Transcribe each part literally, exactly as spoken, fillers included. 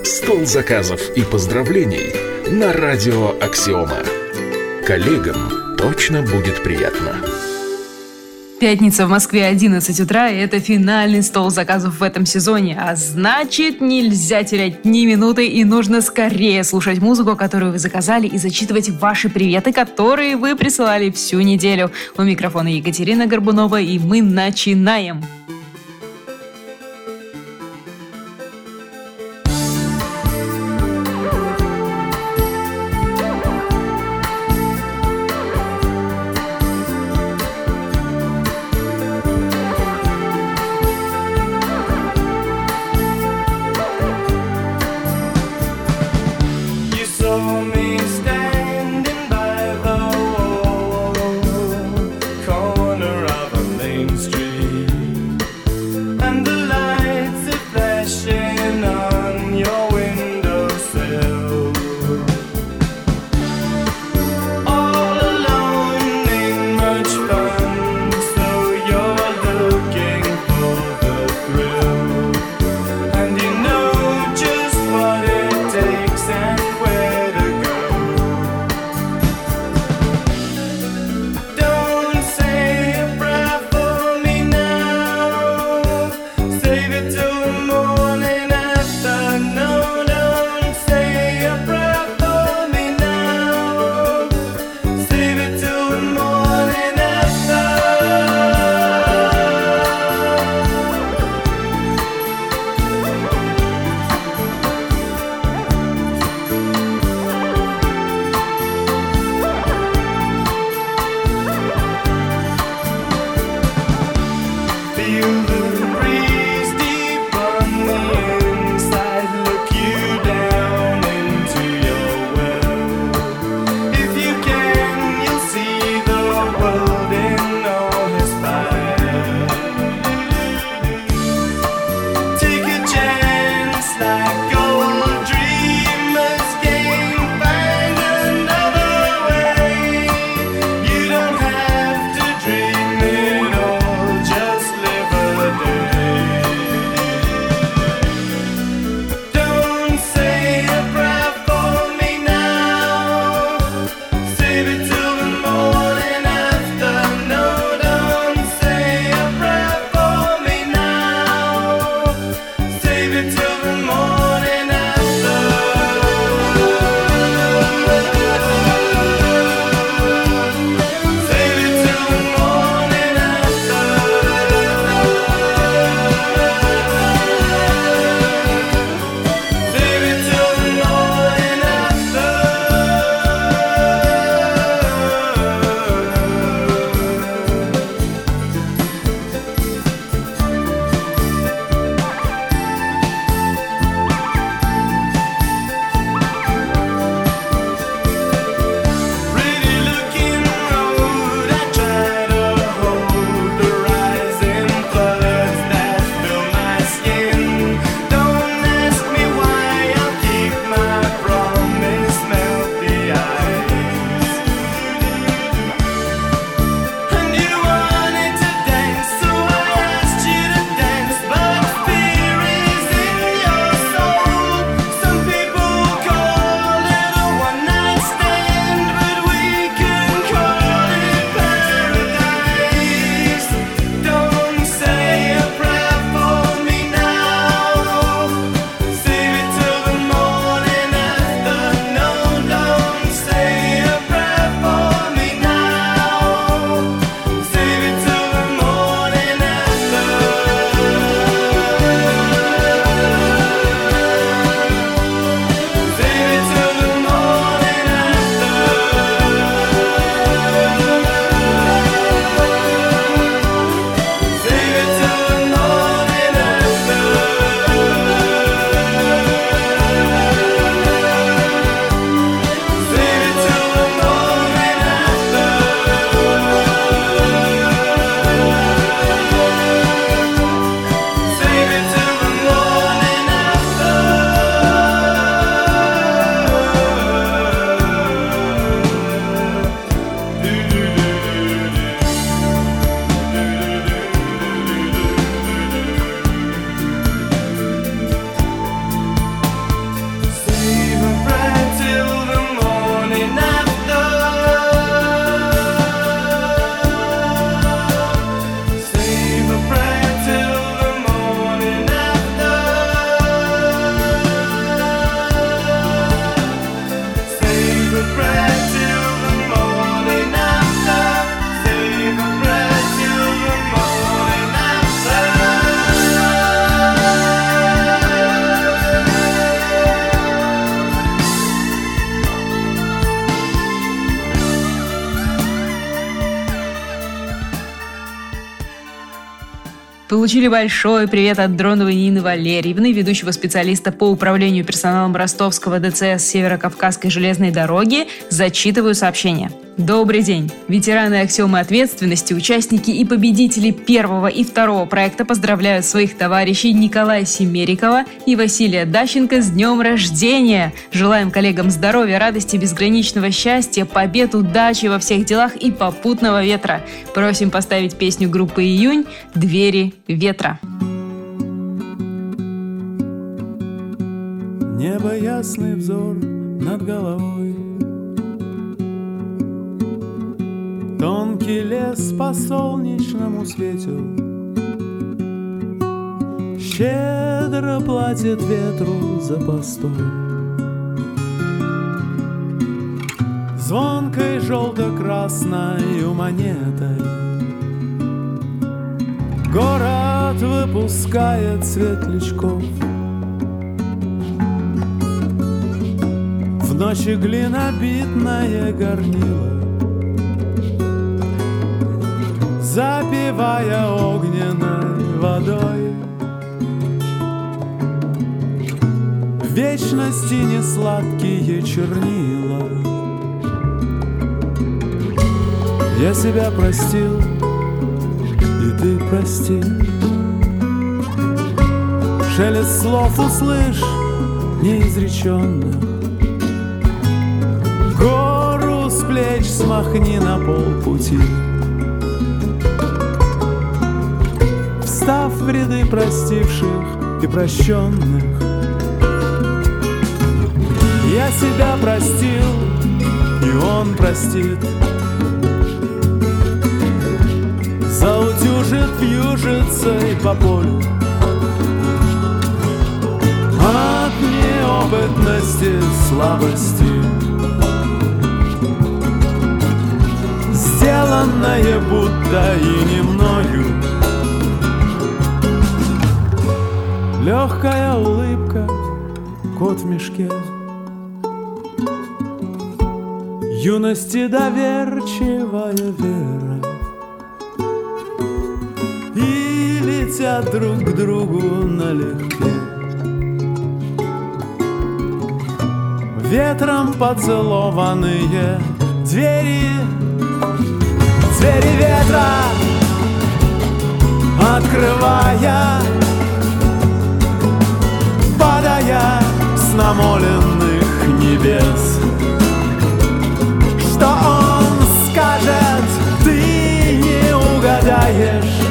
Стол заказов и поздравлений на радио Аксиома. Коллегам точно будет приятно. Пятница в Москве, одиннадцать утра, и это финальный стол заказов в этом сезоне. А значит, нельзя терять ни минуты, и нужно скорее слушать музыку, которую вы заказали, и зачитывать ваши приветы, которые вы присылали всю неделю. У микрофона Екатерина Горбунова, и мы начинаем. Corner of a main street. получили большой привет от Дроновой Нины Валерьевны, ведущего специалиста по управлению персоналом Ростовского ДЦС Северо-Кавказской железной дороги. Зачитываю сообщение. Добрый день! Ветераны аксиомы ответственности, участники и победители первого и второго проекта поздравляют своих товарищей Николая Семерикова и Василия Дащенко с днем рождения! Желаем коллегам здоровья, радости, безграничного счастья, побед, удачи во всех делах и попутного ветра. Просим поставить песню группы «Июнь» «Двери ветра». Небо ясный взор над головой, тонкий лес по солнечному свету щедро платит ветру за постой. Звонкой желто-красной монетой город выпускает светлячков. В ночи глинобитное горнило, запивая огненной водой, в вечности несладкие чернила. Я себя простил, и ты прости. Шелест слов услышь неизреченных, гору с плеч смахни на полпути. Встав в ряды простивших и прощенных, я себя простил, и он простит. Заутюжит вьюжицей по полю от неопытности, слабости, сделанное будто и не мною. Легкая улыбка, кот в мешке, юности доверчивая вера, и летят друг к другу налегке. Ветром поцелованные двери, двери ветра, открывая, падая с намоленных небес. Что он скажет, ты не угадаешь,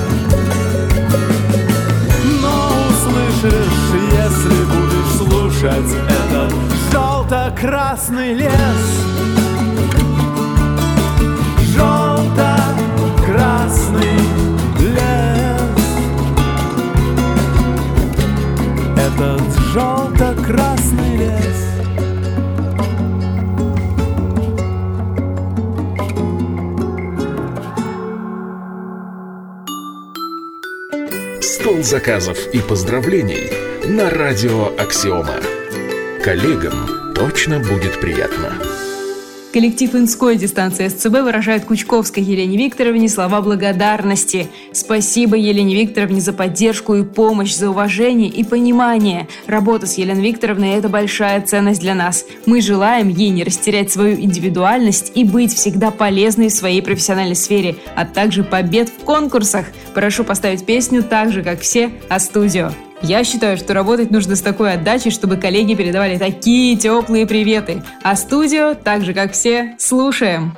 но услышишь, если будешь слушать этот желто-красный лес. Желто-красный лес, этот желто-красный лес. Стол заказов и поздравлений на радио Аксиома. Коллегам точно будет приятно. Коллектив Инской дистанции СЦБ выражает Кучковской Елене Викторовне слова благодарности. Спасибо Елене Викторовне за поддержку и помощь, за уважение и понимание. Работа с Еленой Викторовной – это большая ценность для нас. Мы желаем ей не растерять свою индивидуальность и быть всегда полезной в своей профессиональной сфере, а также побед в конкурсах. Прошу поставить песню так же, как все, А-студио. Я считаю, что работать нужно с такой отдачей, чтобы коллеги передавали такие теплые приветы. А студио, так же как все, слушаем.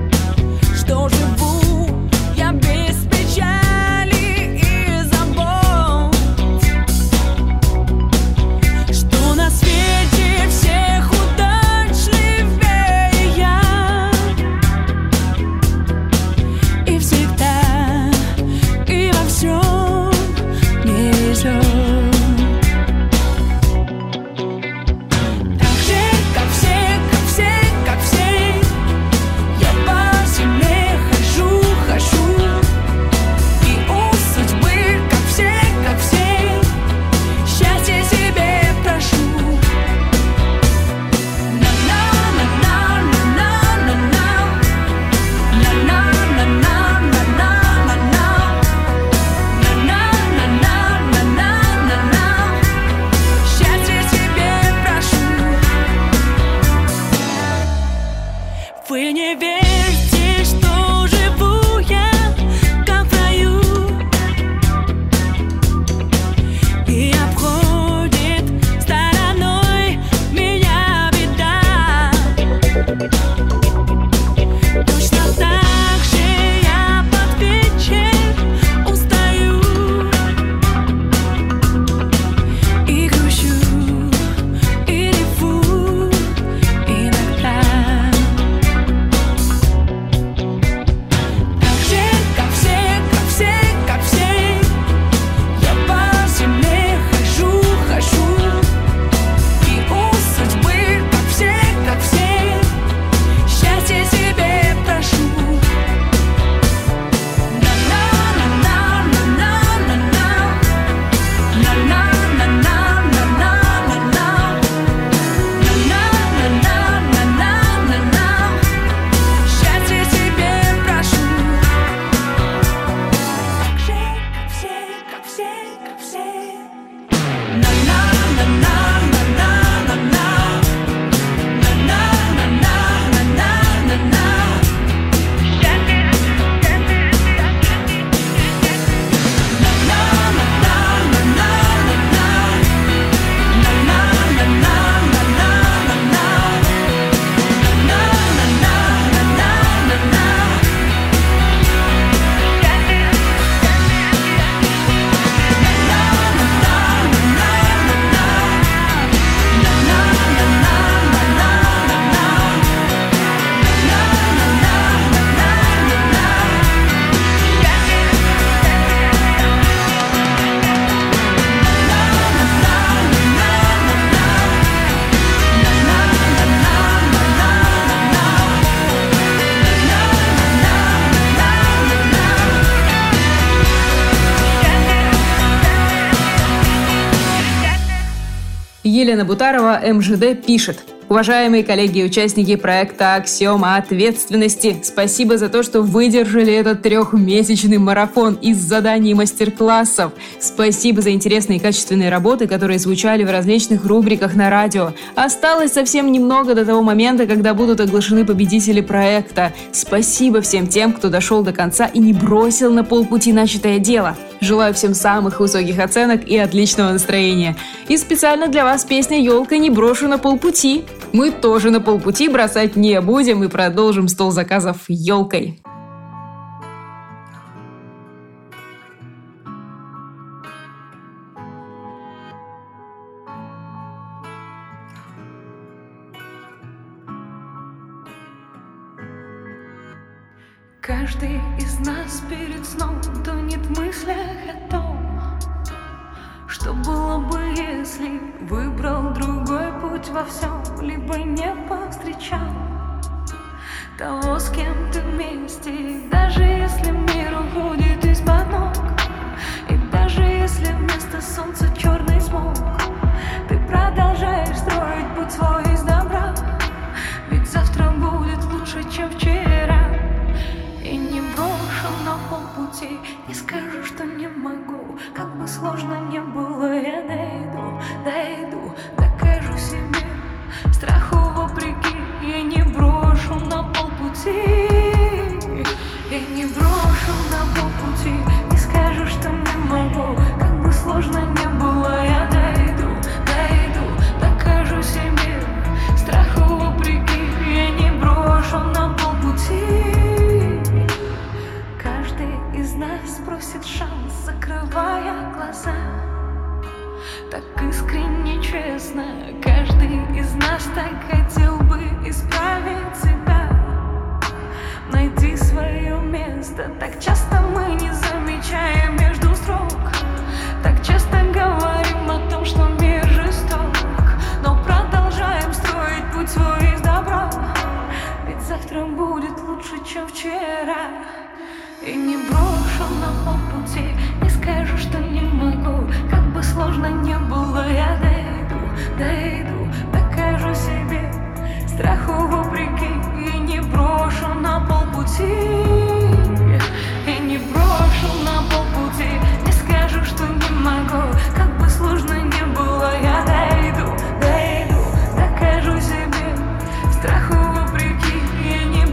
Что живу я без печали и забот. Вы не верьте, что живу я как в раю, и обходит стороной меня беда. Точно так же я под вечер устаю и грущу, и реву иногда. Так же, как все, как все, как все, я по земле хожу, хожу, и у судьбы, как все, как все, счастье себе прошу. Счастье себе прошу. Так же, как все, как все, как все. Елена Бутарова, эм жэ дэ, пишет: уважаемые коллеги и участники проекта «Аксиома ответственности», спасибо за то, что выдержали этот трехмесячный марафон из заданий и мастер-классов. Спасибо за интересные и качественные работы, которые звучали в различных рубриках на радио. Осталось совсем немного до того момента, когда будут оглашены победители проекта. Спасибо всем тем, кто дошел до конца и не бросил на полпути начатое дело. Желаю всем самых высоких оценок и отличного настроения. И специально для вас песня «Елка, не брошу на полпути». Мы тоже на полпути бросать не будем и продолжим стол заказов елкой. Каждый из нас перед сном тонет в мыслях о том, что было бы, если выбрал другой путь во всем, либо не повстречал того, с кем ты вместе. И даже если мир уходит из-под ног, и даже если вместо солнца черный смог, ты продолжаешь строить путь свой из добра, ведь завтра будет лучше, чем вчера. И не брошу на полпути, не скажу, что не могу. Как бы сложно не было, я дойду, дойду, докажу себе. Страху вопреки, я не брошу на полпути. Я не брошу на полпути, не скажу, что не могу. Как бы сложно не было, я дойду, дойду, докажу себе. Страху вопреки, я не брошу на полпути. Из нас просит шанс, закрывая глаза. Так искренне, честно, каждый из нас так хотел бы исправить себя, найти свое место. Так часто мы не замечаем между строк, так часто говорим о том, что мир жесток, но продолжаем строить путь свой из добра, ведь завтра будет лучше, чем вчера. И не брошу на полпути, не скажу, что не могу. Как бы сложно не было, я дойду, дойду, докажу себе. Страху вопреки, и не брошу на полпути. И не брошу на полпути, не скажу, что не могу. Как бы сложно не было, я дойду, дойду, докажу себе. Страху вопреки, и не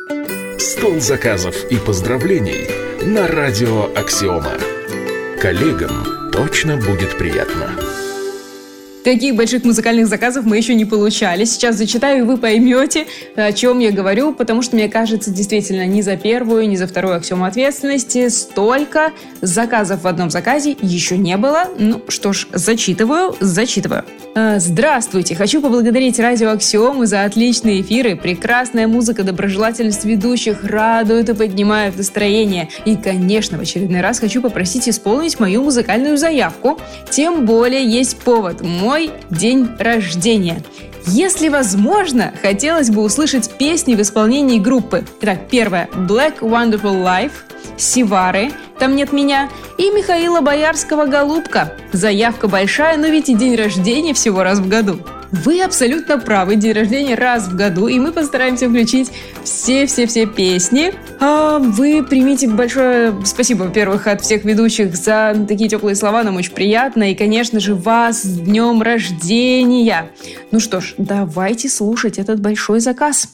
Стол заказов и поздравлений на радио «Аксиома». Коллегам точно будет приятно. Таких больших музыкальных заказов мы еще не получали. Сейчас зачитаю, и вы поймете, о чем я говорю, потому что, мне кажется, действительно, ни за первую, ни за вторую аксиому ответственности столько заказов в одном заказе еще не было. Ну что ж, зачитываю, зачитываю. Здравствуйте! Хочу поблагодарить радио «Аксиомы» за отличные эфиры. Прекрасная музыка, доброжелательность ведущих радует и поднимает настроение. И, конечно, в очередной раз хочу попросить исполнить мою музыкальную заявку. Тем более есть повод – мой день рождения. Если возможно, хотелось бы услышать песни в исполнении группы. Итак, первая – Black Wonderful Life, Сивары, «Там нет меня» и Михаила Боярского «Голубка». Заявка большая, но ведь и день рождения всего раз в году. Вы абсолютно правы, день рождения раз в году, и мы постараемся включить все-все-все песни. А вы примите большое спасибо, во-первых, от всех ведущих за такие теплые слова, нам очень приятно, и, конечно же, вас с днем рождения. Ну что ж, давайте слушать этот большой заказ.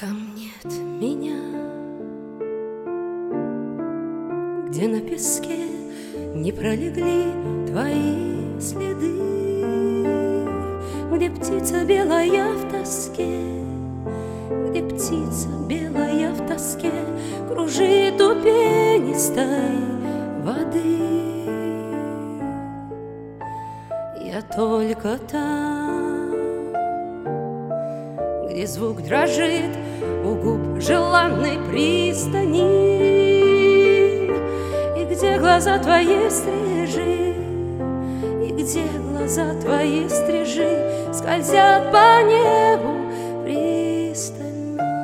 Там нет меня, где на песке не пролегли твои следы, где птица белая в тоске, где птица белая в тоске кружит у пенистой воды. Я только там, где звук дрожит у губ желанной пристани, и где глаза твои стрижи, и где глаза твои стрижи скользят по небу пристально.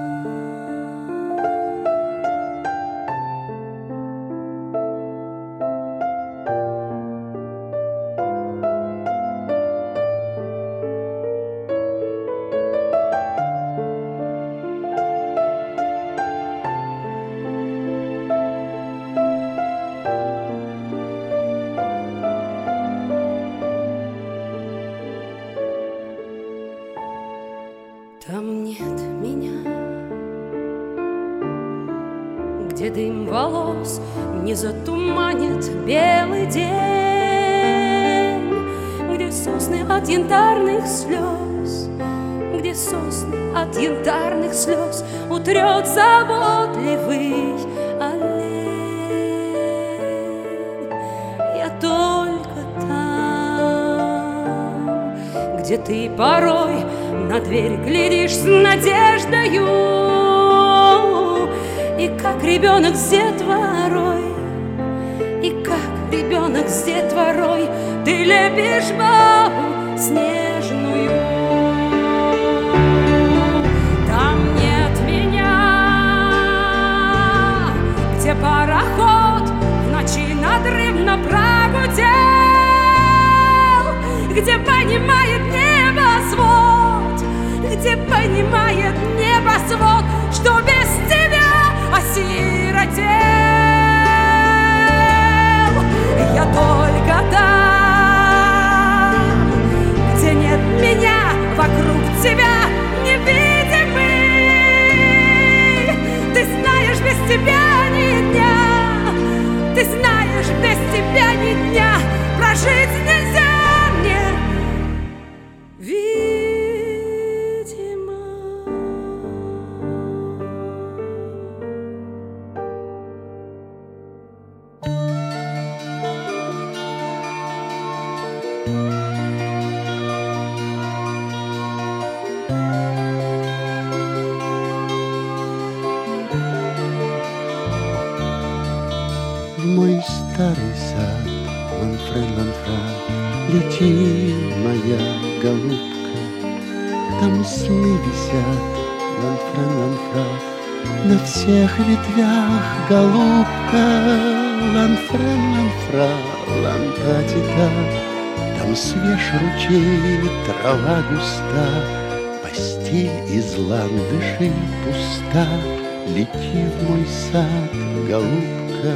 Там нет меня, где дым волос не затуманит белый день, где сосны от янтарных слез, где сосны от янтарных слез утрет заботливый олень. Я только там, где ты порой на дверь глядишь с надеждою, и как ребенок с детворой, и как ребенок с детворой ты лепишь бабу снежную. Там нет меня, где пароход в ночи надрывно прогудел, где понимает небосвод, где понимает небосвод, что без тебя осиротел. Я только там, где нет меня, вокруг тебя невидимый. Ты знаешь, без тебя ни дня, ты знаешь, без тебя ни дня прожить нельзя мне. Мой старый сад, ланфре-ланфра, лети, моя голубка. Там сны висят, ланфре-ланфра, на всех ветвях, голубка. Ланфре-ланфра, лантатита, там свеж ручей, трава густа, постель из ландышей пуста. Лети в мой сад, голубка.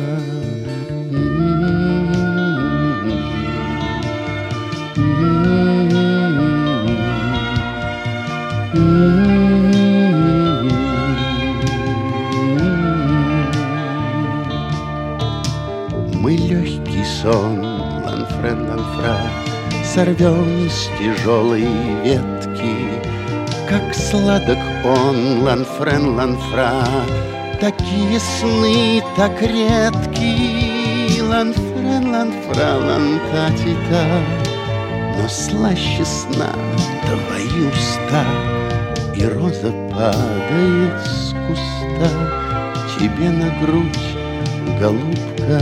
Мы легкий сон, ланфре-ланфра, сорвем с тяжелой ветки. Как сладок он, ланфре-ланфра, такие сны так редки. Ланфре-ланфра, лантатита, но слаще сна твои уста, и роза падает с куста тебе на грудь, голубка.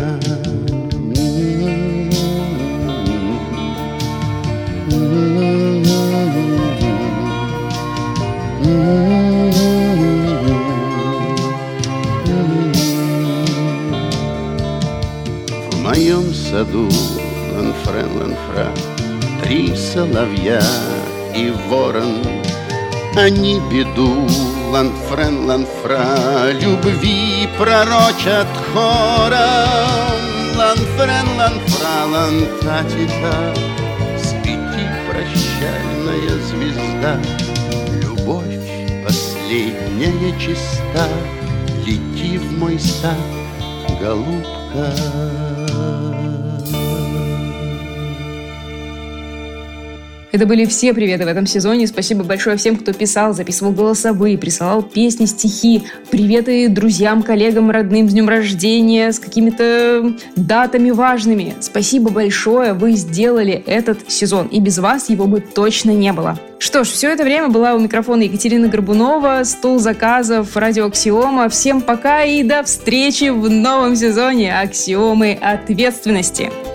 В моем саду, ланфре-ланфра, три соловья и ворон. Они беду, ланфре-ланфра, любви пророчат хором. Ланфре-ланфра, лантатита, спите, прощальная звезда, любовь последняя. последняя чиста, лети в мой сад, голубка. Это были все приветы в этом сезоне. Спасибо большое всем, кто писал, записывал голосовые, присылал песни, стихи. Приветы друзьям, коллегам, родным с днем рождения, с какими-то датами важными. Спасибо большое, вы сделали этот сезон. И без вас его бы точно не было. Что ж, все это время была у микрофона Екатерина Горбунова, стол заказов, радио Аксиома. Всем пока и до встречи в новом сезоне Аксиомы ответственности.